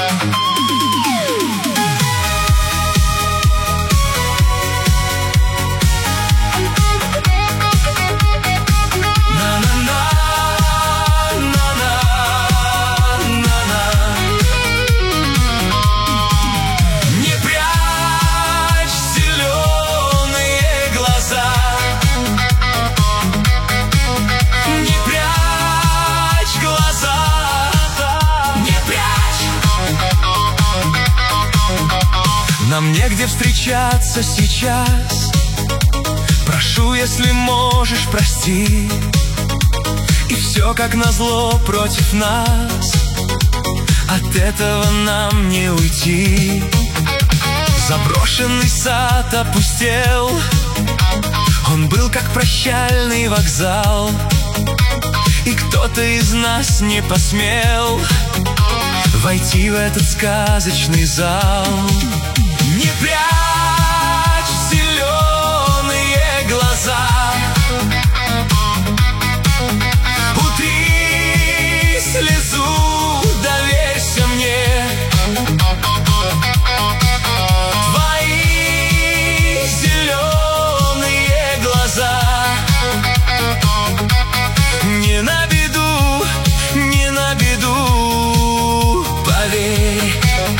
Нам негде встречаться сейчас. Прошу, если можешь, прости. И все как назло против нас. От этого нам не уйти. Заброшенный сад опустел. Он был как прощальный вокзал. И кто-то из нас не посмел войти в этот сказочный зал. Не прячь зеленые глаза, утри слезу, доверься мне. Твои зеленые глаза не на беду, не на беду, поверь.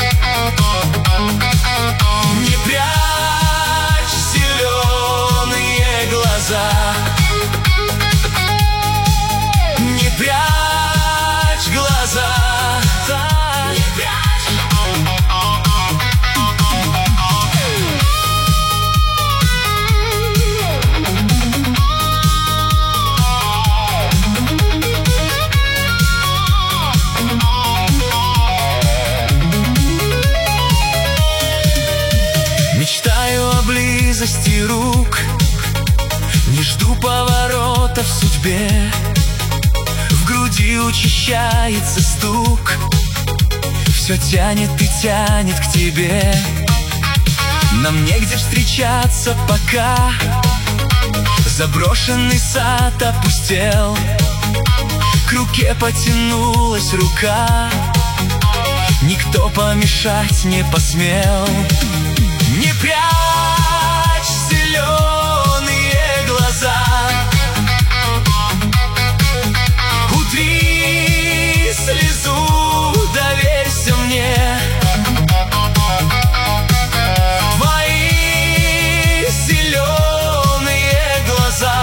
Не прячь зеленые глаза, не прячь глаза, не прячь. Мечтаю о близости рук, не жду поворота в судьбе. В груди учащается стук, все тянет и тянет к тебе. Нам негде встречаться пока. Заброшенный сад опустел, к руке потянулась рука. Никто помешать не посмел. Не прячь зеленые глаза, утри слезу, доверься мне. Твои зеленые глаза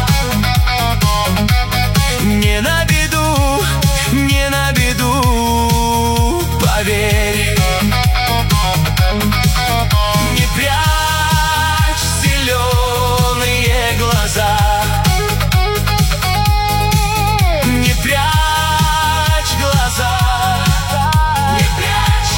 не на беду, не на беду, поверь. Не прячь зеленые глаза, не прячь глаза, не прячь.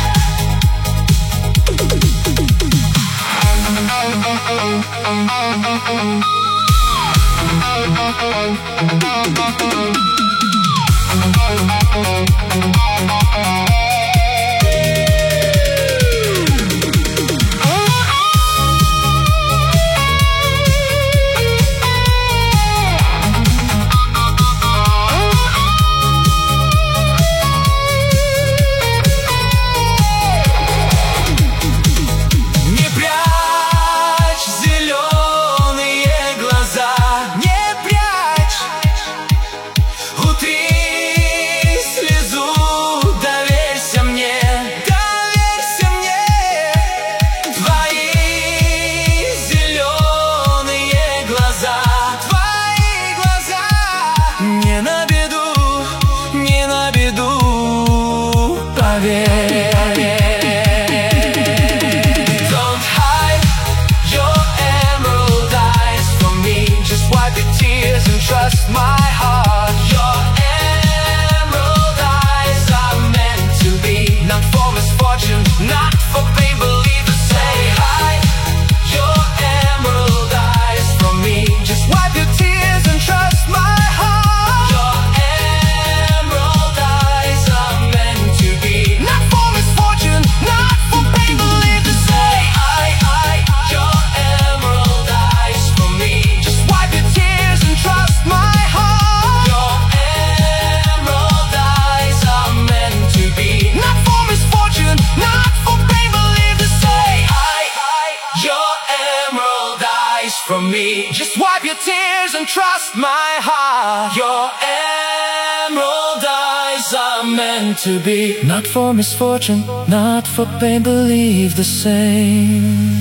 Trust my heart. Your emerald eyes are meant to be, not for misfortune, not for pain. Believe it, say hi. Your emerald eyes from me. Just wipe your tears and trust my heart. Your emerald eyes are meant to be, not for misfortune. Wipe your tears and trust my heart. Your emerald eyes are meant to be. Not for misfortune, not for pain, believe the same.